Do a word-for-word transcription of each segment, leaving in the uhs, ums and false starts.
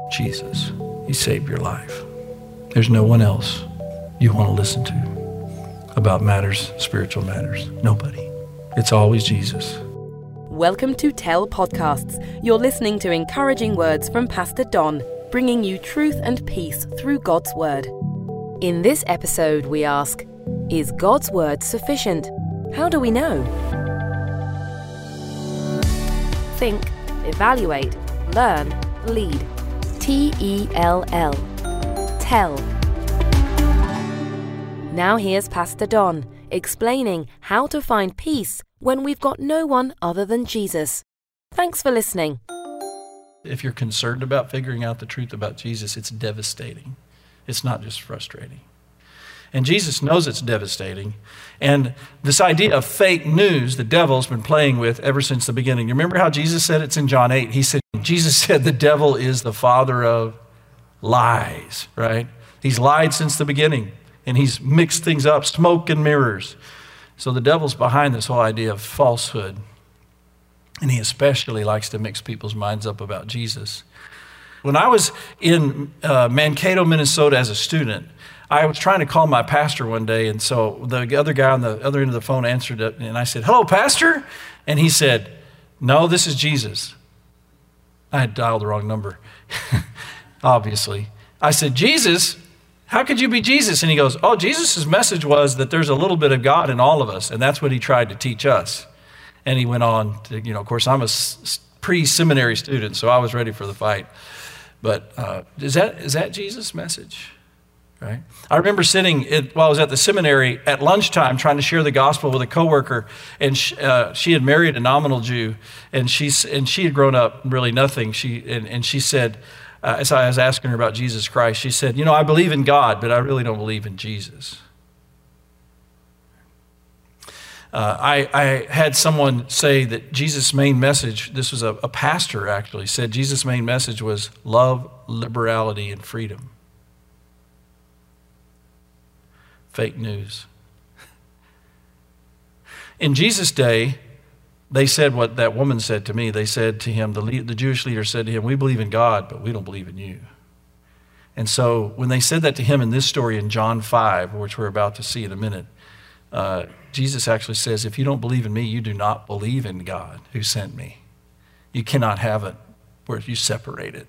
Jesus. He saved your life. There's no one else you want to listen to about matters, spiritual matters. Nobody. It's always Jesus. Welcome to Tell Podcasts. You're listening to encouraging words from Pastor Don, bringing you truth and peace through God's Word. In this episode, we ask, is God's Word sufficient? How do we know? Think, evaluate, learn, lead. T E L L. Tell. Now here's Pastor Don, explaining how to find peace when we've got no one other than Jesus. Thanks for listening. If you're concerned about figuring out the truth about Jesus, it's devastating. It's not just frustrating. And Jesus knows it's devastating. And this idea of fake news, the devil's been playing with ever since the beginning. You remember how Jesus said it's in John eight? He said, Jesus said the devil is the father of lies, right? He's lied since the beginning, and he's mixed things up, smoke and mirrors. So the devil's behind this whole idea of falsehood. And he especially likes to mix people's minds up about Jesus. When I was in uh, Mankato, Minnesota as a student, I was trying to call my pastor one day, and so the other guy on the other end of the phone answered it, and I said, "Hello, pastor?" And he said, "No, this is Jesus." I had dialed the wrong number, obviously. I said, "Jesus? How could you be Jesus?" And he goes, "Oh, Jesus' message was that there's a little bit of God in all of us, and that's what he tried to teach us." And he went on to, you know, of course, I'm a pre-seminary student, so I was ready for the fight. But uh, is that is that Jesus' message? Right? I remember sitting at, while I was at the seminary at lunchtime trying to share the gospel with a coworker, and she, uh, she had married a nominal Jew, and she and she had grown up really nothing. She and, and she said, uh, as I was asking her about Jesus Christ, she said, "You know, I believe in God, but I really don't believe in Jesus." Uh, I, I had someone say that Jesus' main message, this was a, a pastor actually, said Jesus' main message was love, liberality, and freedom. Fake news. In Jesus' day, they said what that woman said to me. They said to him, the, lead, the Jewish leader said to him, "We believe in God, but we don't believe in you." And so when they said that to him in this story in John five, which we're about to see in a minute, uh, Jesus actually says, if you don't believe in me, you do not believe in God who sent me. You cannot have it where you separate it.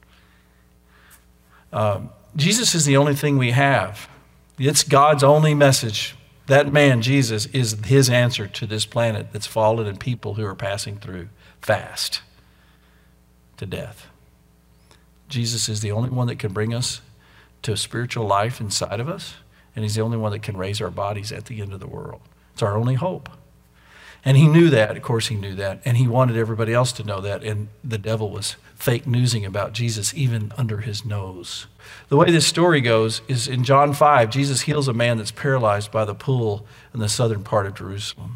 Um, Jesus is the only thing we have. It's God's only message. That man, Jesus, is his answer to this planet that's fallen and people who are passing through fast to death. Jesus is the only one that can bring us to a spiritual life inside of us, and he's the only one that can raise our bodies at the end of the world. It's our only hope. And he knew that, of course he knew that, and he wanted everybody else to know that, and the devil was fake newsing about Jesus even under his nose. The way this story goes is in John five, Jesus heals a man that's paralyzed by the pool in the southern part of Jerusalem.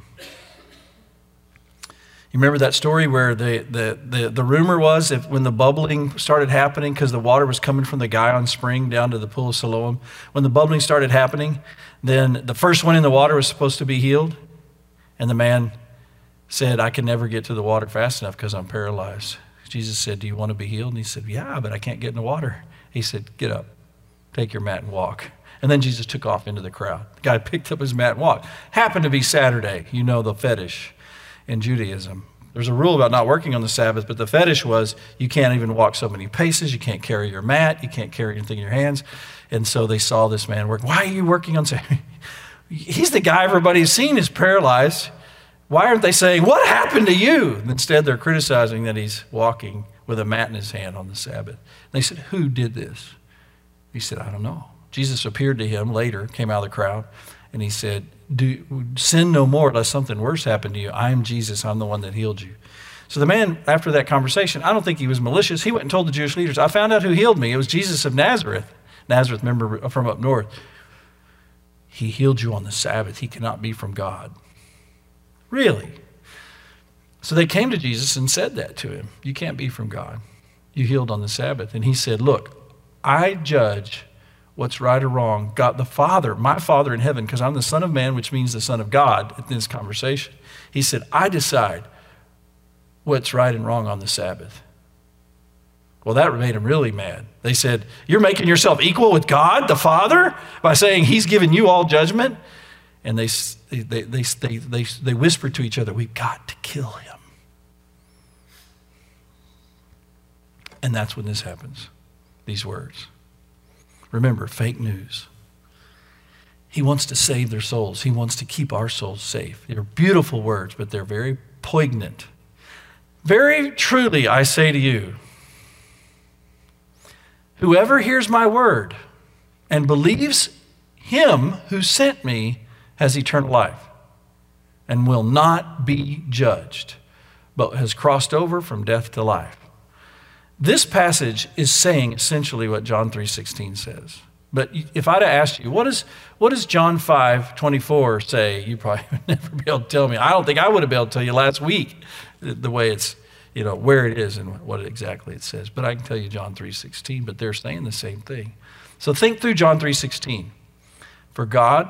You remember that story where the, the, the, the rumor was if when the bubbling started happening, because the water was coming from the Gihon spring down to the pool of Siloam, when the bubbling started happening, then the first one in the water was supposed to be healed. And the man said, "I can never get to the water fast enough because I'm paralyzed." Jesus said, "Do you want to be healed?" And he said, "Yeah, but I can't get in the water." He said, "Get up, take your mat and walk." And then Jesus took off into the crowd. The guy picked up his mat and walked. Happened to be Saturday, you know, the fetish in Judaism. There's a rule about not working on the Sabbath, but the fetish was you can't even walk so many paces, you can't carry your mat, you can't carry anything in your hands. And so they saw this man work. "Why are you working on Sabbath?" He's the guy everybody's seen is paralyzed. Why aren't they saying, "What happened to you?" Instead, they're criticizing that he's walking with a mat in his hand on the Sabbath. They said, "Who did this?" He said, "I don't know." Jesus appeared to him later, came out of the crowd, and he said, Do, sin no more lest something worse happen to you. I am Jesus. I'm the one that healed you. So the man, after that conversation, I don't think he was malicious. He went and told the Jewish leaders, "I found out who healed me. It was Jesus of Nazareth." Nazareth, remember, from up north. "He healed you on the Sabbath. He cannot be from God." Really? So they came to Jesus and said that to him. "You can't be from God. You healed on the Sabbath." And he said, "Look, I judge what's right or wrong. God, the Father, my Father in heaven, because I'm the Son of Man, which means the Son of God," in this conversation. He said, "I decide what's right and wrong on the Sabbath. Well, that made them really mad. They said, you're making yourself equal with God, the Father, by saying he's given you all judgment? And they, they, they, they, they, they whispered to each other, we've got to kill him. And that's when this happens, these words. Remember, fake news. He wants to save their souls. He wants to keep our souls safe. They're beautiful words, but they're very poignant. Very truly, I say to you, whoever hears my word and believes him who sent me has eternal life and will not be judged, but has crossed over from death to life. This passage is saying essentially what John three sixteen says. But if I'd have asked you, what, is, what does John five twenty-four say? You probably would never be able to tell me. I don't think I would have been able to tell you last week the, the way it's, you know, where it is and what exactly it says. But I can tell you John three sixteen, but they're saying the same thing. So think through John three sixteen. For God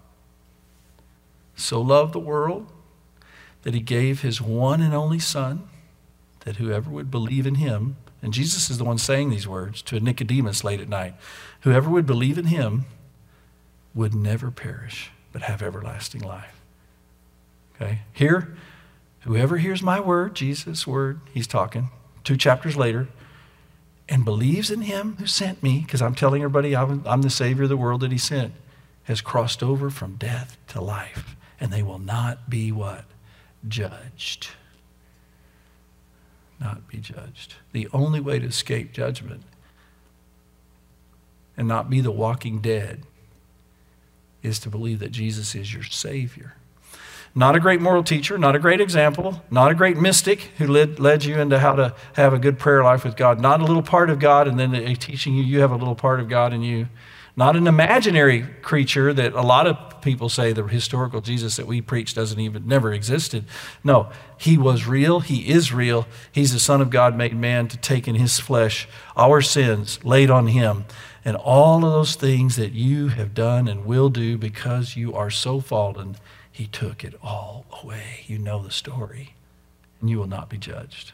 so loved the world that he gave his one and only Son, that whoever would believe in him, and Jesus is the one saying these words to Nicodemus late at night, whoever would believe in him would never perish, but have everlasting life. Okay? Here, whoever hears my word, Jesus' word, he's talking, two chapters later, and believes in him who sent me, because I'm telling everybody I'm, I'm the Savior of the world that he sent, has crossed over from death to life, and they will not be what? Judged. Not be judged. The only way to escape judgment and not be the walking dead is to believe that Jesus is your Savior. Not a great moral teacher, not a great example, not a great mystic who led, led you into how to have a good prayer life with God, not a little part of God and then teaching you you have a little part of God in you. Not an imaginary creature that a lot of people say the historical Jesus that we preach doesn't even, never existed. No, he was real. He is real. He's the Son of God made man to take in his flesh our sins laid on him. And all of those things that you have done and will do because you are so fallen, he took it all away. You know the story. And you will not be judged.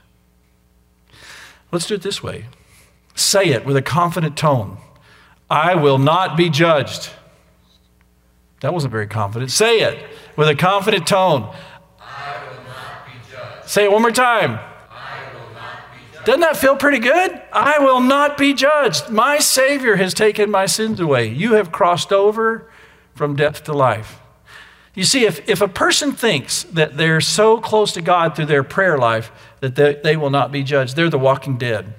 Let's do it this way. Say it with a confident tone. I will not be judged. That wasn't very confident. Say it with a confident tone. I will not be judged. Say it one more time. I will not be judged. Doesn't that feel pretty good? I will not be judged. My Savior has taken my sins away. You have crossed over from death to life. You see, if, if a person thinks that they're so close to God through their prayer life that they, they will not be judged, they're the walking dead.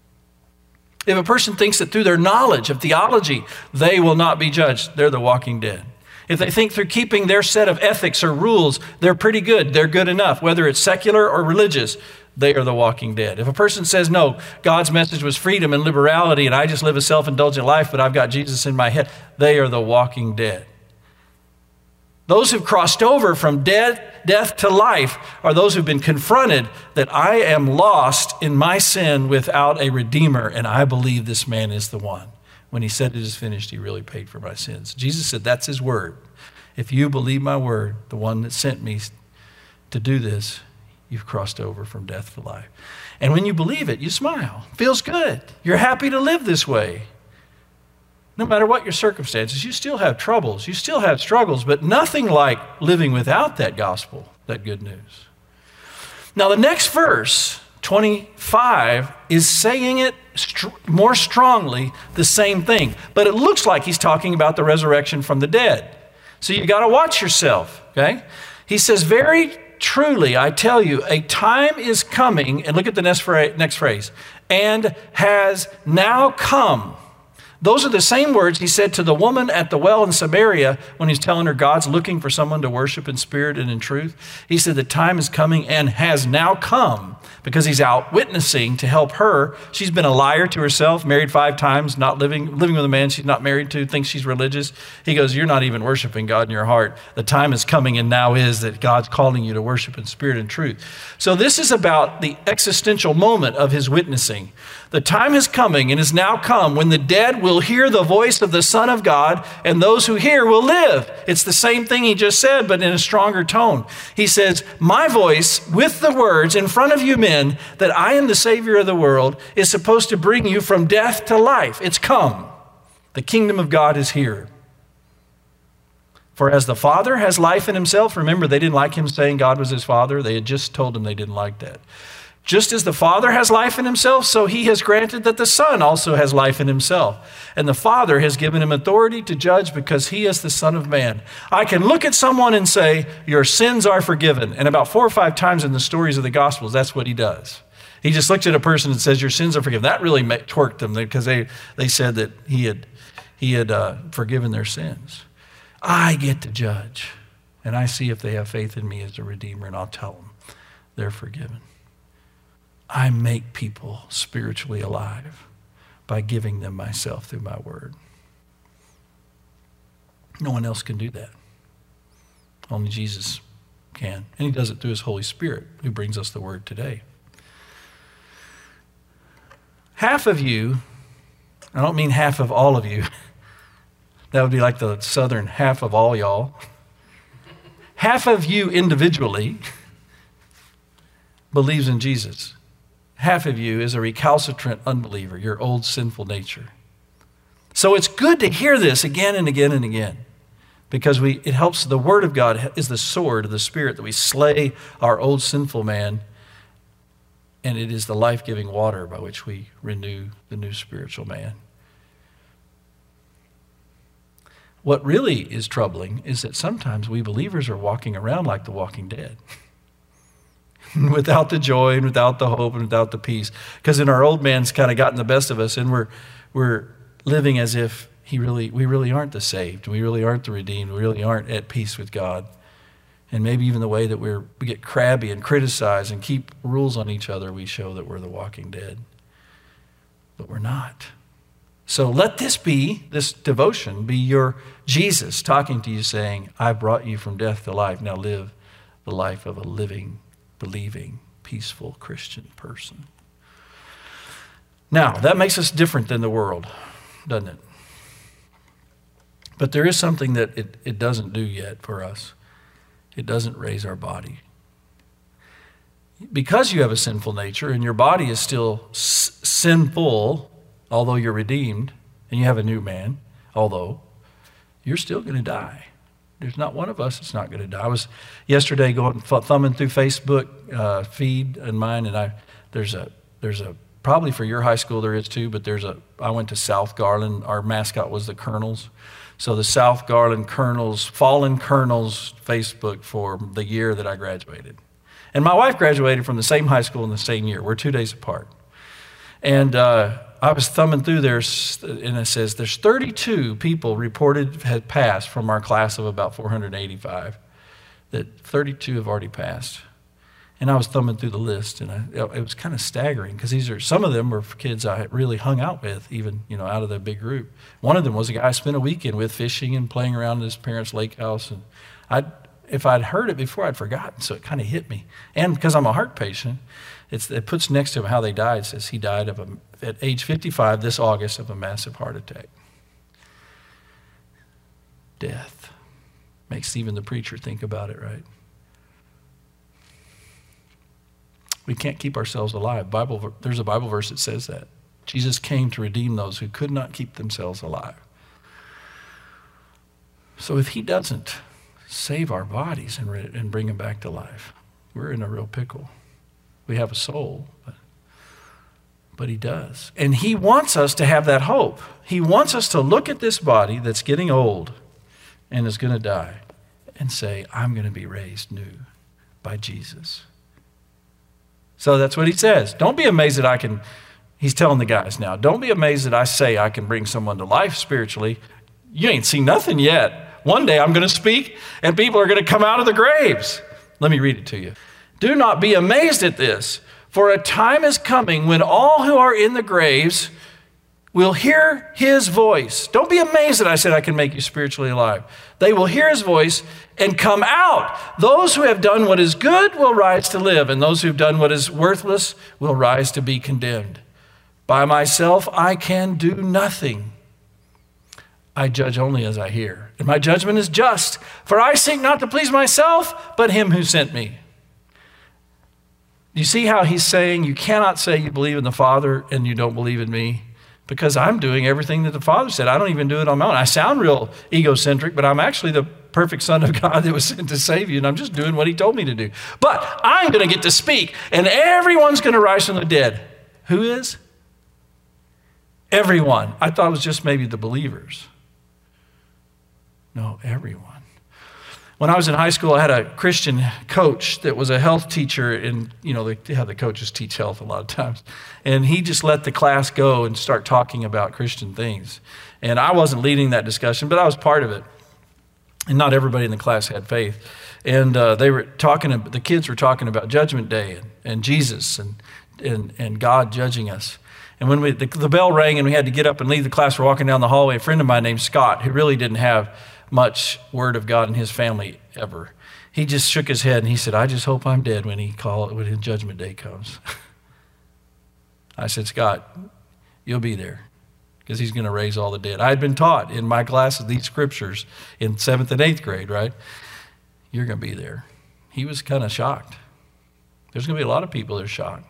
If a person thinks that through their knowledge of theology, they will not be judged, they're the walking dead. If they think through keeping their set of ethics or rules, they're pretty good, they're good enough, whether it's secular or religious, they are the walking dead. If a person says, no, God's message was freedom and liberality, and I just live a self-indulgent life, but I've got Jesus in my head, they are the walking dead. Those who've crossed over from death, death to life are those who've been confronted that I am lost in my sin without a Redeemer, and I believe this man is the one. When he said it is finished, he really paid for my sins. Jesus said, that's his word. If you believe my word, the one that sent me to do this, you've crossed over from death to life. And when you believe it, you smile. Feels good. You're happy to live this way. No matter what your circumstances, you still have troubles, you still have struggles, but nothing like living without that gospel, that good news. Now the next verse, twenty-five, is saying it st- more strongly, the same thing, but it looks like he's talking about the resurrection from the dead. So you got to watch yourself, okay? He says, very truly, I tell you, a time is coming, and look at the next phrase, next phrase, and has now come. Those are the same words he said to the woman at the well in Samaria when he's telling her God's looking for someone to worship in spirit and in truth. He said the time is coming and has now come because he's out witnessing to help her. She's been a liar to herself, married five times, not living, living with a man she's not married to, thinks she's religious. He goes, you're not even worshiping God in your heart. The time is coming and now is that God's calling you to worship in spirit and truth. So this is about the existential moment of his witnessing. The time is coming and is now come when the dead will will hear the voice of the Son of God, and those who hear will live. It's the same thing he just said, but in a stronger tone. He says, my voice with the words in front of you men that I am the Savior of the world is supposed to bring you from death to life. It's come. The kingdom of God is here. For as the Father has life in himself, remember, they didn't like him saying God was his Father. They had just told him they didn't like that. Just as the Father has life in himself, so he has granted that the Son also has life in himself. And the Father has given him authority to judge because he is the Son of Man. I can look at someone and say, your sins are forgiven. And about four or five times in the stories of the Gospels, that's what he does. He just looks at a person and says, your sins are forgiven. That really twerked them because they, they said that he had, he had uh, forgiven their sins. I get to judge, and I see if they have faith in me as a Redeemer, and I'll tell them they're forgiven. I make people spiritually alive by giving them myself through my word. No one else can do that. Only Jesus can, and he does it through his Holy Spirit, who brings us the word today. Half of you, I don't mean half of all of you, that would be like the southern half of all y'all. Half of you individually believes in Jesus. Half of you is a recalcitrant unbeliever, your old sinful nature. So it's good to hear this again and again and again because we it helps. The word of God is the sword of the Spirit that we slay our old sinful man, and it is the life-giving water by which we renew the new spiritual man. What really is troubling is that sometimes we believers are walking around like the walking dead. Without the joy and without the hope and without the peace. Because then our old man's kind of gotten the best of us and we're we're living as if he really we really aren't the saved. We really aren't the redeemed. We really aren't at peace with God. And maybe even the way that we're, we get crabby and criticize and keep rules on each other, we show that we're the walking dead. But we're not. So let this be, this devotion, be your Jesus talking to you saying, I brought you from death to life. Now live the life of a living, believing, peaceful Christian person. Now, that makes us different than the world, doesn't it? But there is something that it, it doesn't do yet for us. It doesn't raise our body. Because you have a sinful nature and your body is still s- sinful, although you're redeemed, and you have a new man, although you're still going to die. There's not one of us that's not going to die. I was yesterday going thumbing through Facebook uh, feed and mine, and I there's a there's a probably for your high school there is too, but there's a I went to South Garland. Our mascot was the Colonels, so the South Garland Colonels, Fallen Colonels Facebook for the year that I graduated, and my wife graduated from the same high school in the same year. We're two days apart, and. Uh, I was thumbing through there, and it says there's thirty-two people reported had passed from our class of about four hundred eighty-five, that thirty-two have already passed. And I was thumbing through the list, and I, it was kind of staggering because these are some of them were kids I really hung out with, even you know out of the big group. One of them was a guy I spent a weekend with fishing and playing around in his parents' lake house, and I if I'd heard it before, I'd forgotten, so it kind of hit me. And because I'm a heart patient, it's, it puts next to him how they died. It says he died of a, at age fifty-five this August of a massive heart attack. Death makes even the preacher think about it, right? We can't keep ourselves alive. Bible, there's a Bible verse that says that. Jesus came to redeem those who could not keep themselves alive. So if he doesn't save our bodies and, re- and bring them back to life, we're in a real pickle. We have a soul, but, but he does. And he wants us to have that hope. He wants us to look at this body that's getting old and is going to die and say, I'm going to be raised new by Jesus. So that's what he says. Don't be amazed that I can, he's telling the guys now, don't be amazed that I say I can bring someone to life spiritually. You ain't seen nothing yet. One day I'm going to speak and people are going to come out of the graves. Let me read it to you. Do not be amazed at this, for a time is coming when all who are in the graves will hear his voice. Don't be amazed that I said I can make you spiritually alive. They will hear his voice and come out. Those who have done what is good will rise to live, and those who have done what is worthless will rise to be condemned. By myself I can do nothing. I judge only as I hear. And my judgment is just, for I seek not to please myself, but him who sent me. You see how he's saying you cannot say you believe in the Father and you don't believe in me? Because I'm doing everything that the Father said. I don't even do it on my own. I sound real egocentric, but I'm actually the perfect Son of God that was sent to save you, and I'm just doing what he told me to do. But I'm going to get to speak, and everyone's going to rise from the dead. Who is? Everyone. I thought it was just maybe the believers. No, everyone. When I was in high school, I had a Christian coach that was a health teacher, and you know, they have the coaches teach health a lot of times. And he just let the class go and start talking about Christian things. And I wasn't leading that discussion, but I was part of it. And not everybody in the class had faith. And uh, they were talking, the kids were talking about Judgment Day and, and Jesus and, and, and God judging us. And when we, the, the bell rang and we had to get up and leave the class, we're walking down the hallway. A friend of mine named Scott, who really didn't have much word of God in his family ever, he just shook his head and he said, I just hope I'm dead when he call when his Judgment Day comes. I said, Scott, you'll be there because he's going to raise all the dead. I had been taught in my classes these scriptures in seventh and eighth grade, right? You're going to be there. He was kind of shocked. There's going to be a lot of people that are shocked.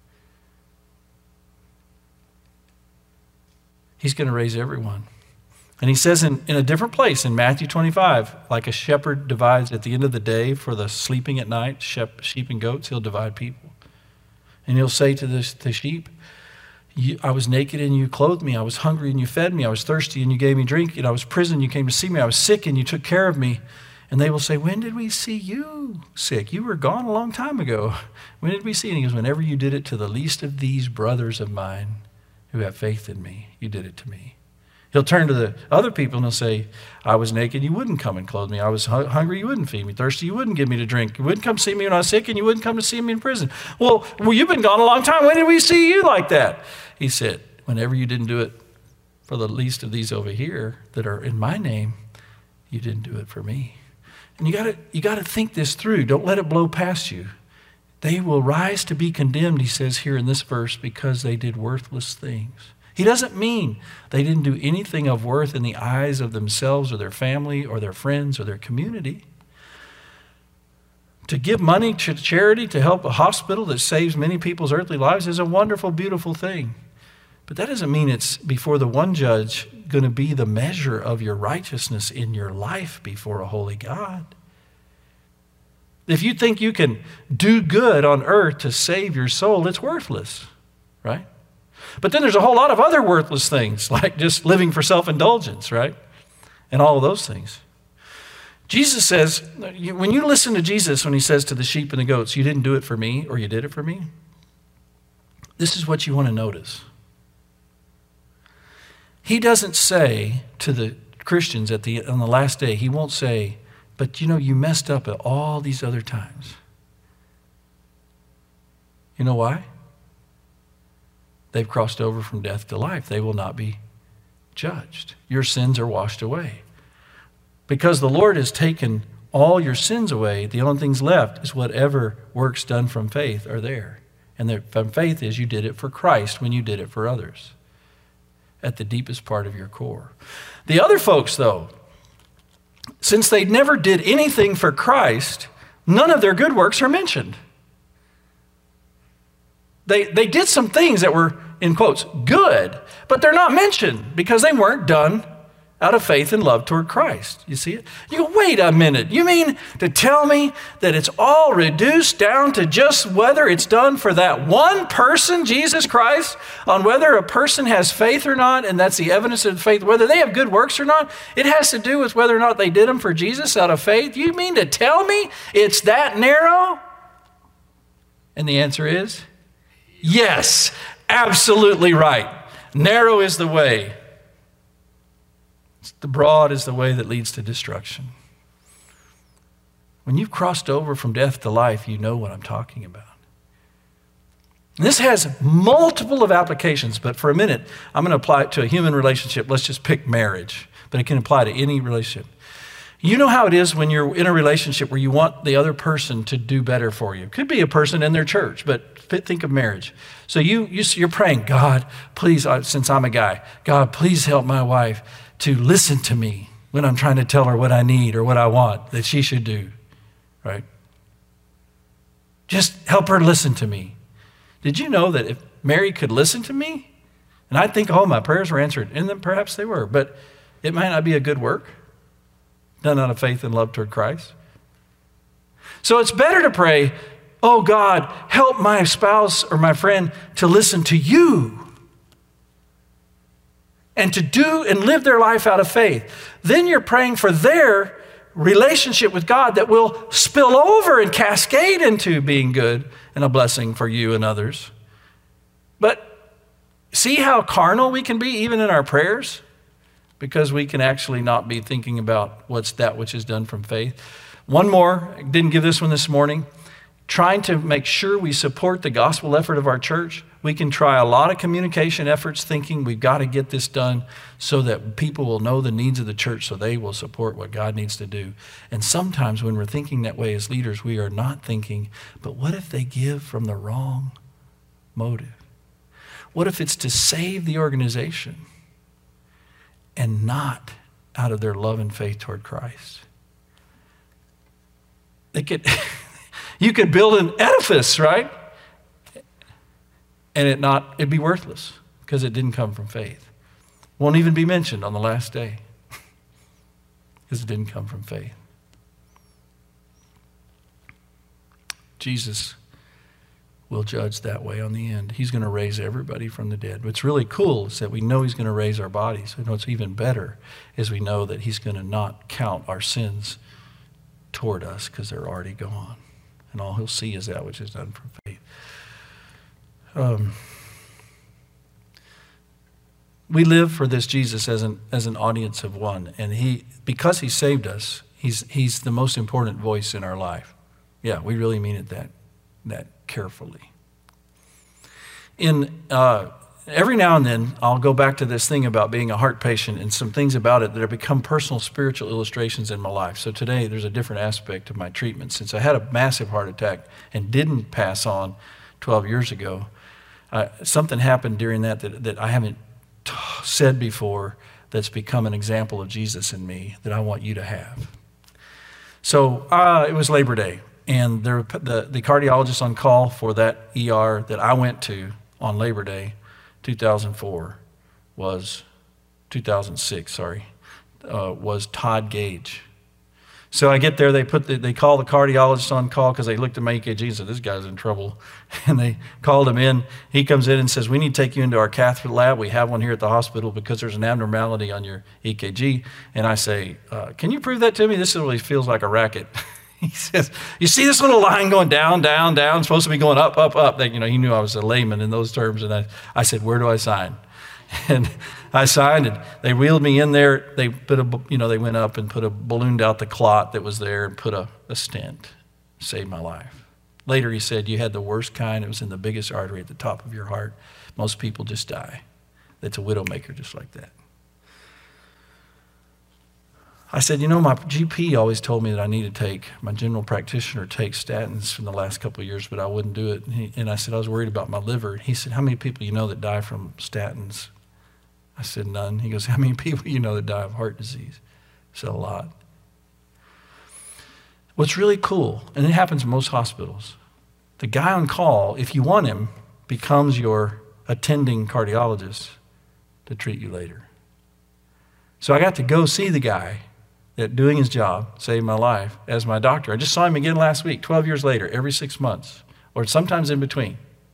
He's going to raise everyone. And he says in, in a different place in Matthew twenty-five, like a shepherd divides at the end of the day for the sleeping at night, sheep, sheep and goats, he'll divide people. And he'll say to the, the sheep, you, I was naked and you clothed me. I was hungry and you fed me. I was thirsty and you gave me drink. And I was in prison and you came to see me. I was sick and you took care of me. And they will say, when did we see you sick? You were gone a long time ago. When did we see you? And he goes, whenever you did it to the least of these brothers of mine who have faith in me, you did it to me. He'll turn to the other people and he'll say, I was naked, you wouldn't come and clothe me. I was hu- hungry, you wouldn't feed me. Thirsty, you wouldn't give me to drink. You wouldn't come see me when I was sick, and you wouldn't come to see me in prison. Well, well, you've been gone a long time. When did we see you like that? He said, whenever you didn't do it for the least of these over here that are in my name, you didn't do it for me. And you gotta, you gotta think this through. Don't let it blow past you. They will rise to be condemned, he says here in this verse, because they did worthless things. He doesn't mean they didn't do anything of worth in the eyes of themselves or their family or their friends or their community. To give money to charity to help a hospital that saves many people's earthly lives is a wonderful, beautiful thing. But that doesn't mean it's before the one judge going to be the measure of your righteousness in your life before a holy God. If you think you can do good on earth to save your soul, it's worthless, right? But then there's a whole lot of other worthless things, like just living for self-indulgence, right? And all of those things. Jesus says, when you listen to Jesus when he says to the sheep and the goats, you didn't do it for me or you did it for me, this is what you want to notice. He doesn't say to the Christians at the on the last day, he won't say, but you know, you messed up at all these other times. You know why? They've crossed over from death to life. They will not be judged. Your sins are washed away. Because the Lord has taken all your sins away, the only things left is whatever works done from faith are there. And the, from faith is you did it for Christ when you did it for others. At the deepest part of your core. The other folks, though, since they never did anything for Christ, none of their good works are mentioned. They, they did some things that were, in quotes, good, but they're not mentioned because they weren't done out of faith and love toward Christ. You see it? You go, wait a minute. You mean to tell me that it's all reduced down to just whether it's done for that one person, Jesus Christ, on whether a person has faith or not, and that's the evidence of faith, whether they have good works or not? It has to do with whether or not they did them for Jesus out of faith? You mean to tell me it's that narrow? And the answer is, yes, absolutely right. Narrow is the way. The broad is the way that leads to destruction. When you've crossed over from death to life, you know what I'm talking about. And this has multiple of applications, but for a minute, I'm going to apply it to a human relationship. Let's just pick marriage, but it can apply to any relationship. You know how it is when you're in a relationship where you want the other person to do better for you. It could be a person in their church, but think of marriage. So you, you, you're praying, God, please, uh, since I'm a guy, God, please help my wife to listen to me when I'm trying to tell her what I need or what I want that she should do, right? Just help her listen to me. Did you know that if Mary could listen to me, and I think all my prayers were answered, and then perhaps they were, but it might not be a good work done out of faith and love toward Christ. So it's better to pray, oh God, help my spouse or my friend to listen to you and to do and live their life out of faith. Then you're praying for their relationship with God that will spill over and cascade into being good and a blessing for you and others. But see how carnal we can be even in our prayers? Because we can actually not be thinking about what's that which is done from faith. One more, I didn't give this one this morning. Trying to make sure we support the gospel effort of our church. We can try a lot of communication efforts thinking we've got to get this done so that people will know the needs of the church so they will support what God needs to do. And sometimes when we're thinking that way as leaders, we are not thinking, but what if they give from the wrong motive? What if it's to save the organization and not out of their love and faith toward Christ? They could, you could build an edifice, right? And it not, it'd be worthless because it didn't come from faith. Won't even be mentioned on the last day because it didn't come from faith. Jesus will judge that way on the end. He's going to raise everybody from the dead. What's really cool is that we know he's going to raise our bodies. And what's even better is we know that he's going to not count our sins toward us because they're already gone. And all he'll see is that which is done from faith. Um, we live for this Jesus as an as an audience of one, and he because he saved us, he's he's the most important voice in our life. Yeah, we really mean it that that carefully. In uh, every now and then, I'll go back to this thing about being a heart patient and some things about it that have become personal spiritual illustrations in my life. So today, there's a different aspect of my treatment. Since I had a massive heart attack and didn't pass on twelve years ago, Uh, something happened during that, that that I haven't t- said before that's become an example of Jesus in me that I want you to have. So uh, it was Labor Day, and there, the, the cardiologist on call for that E R that I went to on Labor Day, two thousand four, was, two thousand six, sorry, uh, was Todd Gage. So I get there, they put the, they call the cardiologist on call because they looked at my E K G and said, this guy's in trouble. And they called him in. He comes in and says, we need to take you into our cath lab. We have one here at the hospital because there's an abnormality on your E K G. And I say, uh, can you prove that to me? This really feels like a racket. He says, you see this little line going down, down, down, supposed to be going up, up, up. They, you know, he knew I was a layman in those terms. And I, I said, where do I sign? And I signed it. They wheeled me in there. They put a, you know, they went up and put a ballooned out the clot that was there and put a, a stent. Saved my life. Later he said, you had the worst kind. It was in the biggest artery at the top of your heart. Most people just die. That's a widowmaker just like that. I said, you know, my G P always told me that I need to take, my general practitioner takes statins from the last couple of years, but I wouldn't do it. And, he, and I said, I was worried about my liver. He said, how many people you know that die from statins? I said, none. He goes, how many people you know that die of heart disease? I said, a lot. What's really cool, and it happens in most hospitals, the guy on call, if you want him, becomes your attending cardiologist to treat you later. So I got to go see the guy that doing his job saved my life as my doctor. I just saw him again last week, twelve years later, every six months, or sometimes in between.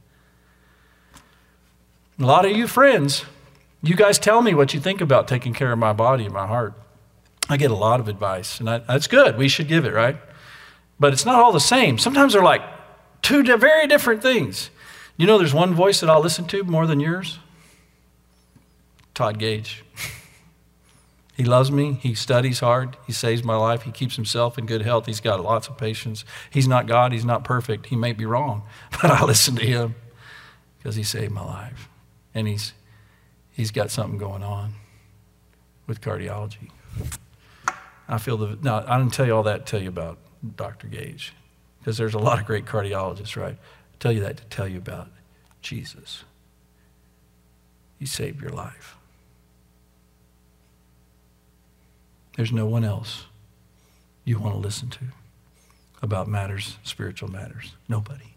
A lot of you friends, you guys tell me what you think about taking care of my body and my heart. I get a lot of advice, and I, that's good. We should give it, right? But it's not all the same. Sometimes they're like two very different things. You know, there's one voice that I'll listen to more than yours. Todd Gage. He loves me. He studies hard. He saves my life. He keeps himself in good health. He's got lots of patience. He's not God. He's not perfect. He may be wrong, but I listen to him because he saved my life. And he's he's got something going on with cardiology. I feel the, now, I didn't tell you all that to tell you about Doctor Gage, because there's a lot of great cardiologists, right? tell you that to tell you about Jesus. He saved your life. There's no one else you want to listen to about matters, spiritual matters. Nobody.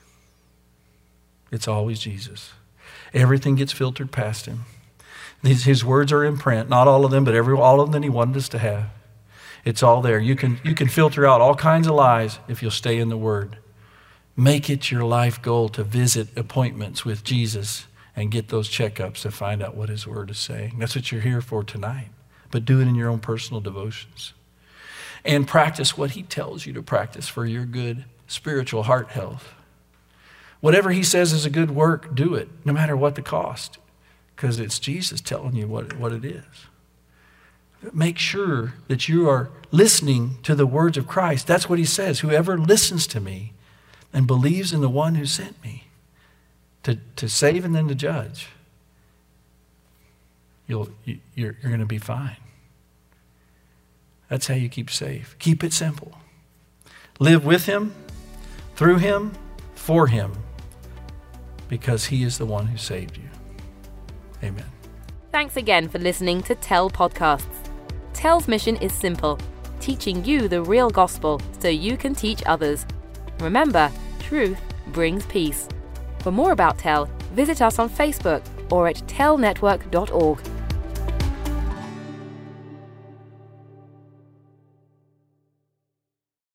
It's always Jesus. Everything gets filtered past him. His, his words are in print, not all of them, but every all of them that he wanted us to have. It's all there. You can, you can filter out all kinds of lies if you'll stay in the Word. Make it your life goal to visit appointments with Jesus and get those checkups to find out what his Word is saying. That's what you're here for tonight. But do it in your own personal devotions. And practice what he tells you to practice for your good spiritual heart health. Whatever he says is a good work, do it, no matter what the cost, because it's Jesus telling you what, what it is. Make sure that you are listening to the words of Christ. That's what he says. Whoever listens to me and believes in the one who sent me to, to save and then to judge, you'll, you, you're, you're going to be fine. That's how you keep safe. Keep it simple. Live with him, through him, for him, because he is the one who saved you. Amen. Thanks again for listening to Tell Podcasts. Tell's mission is simple, teaching you the real gospel so you can teach others. Remember, truth brings peace. For more about Tell, visit us on Facebook or at tell network dot org.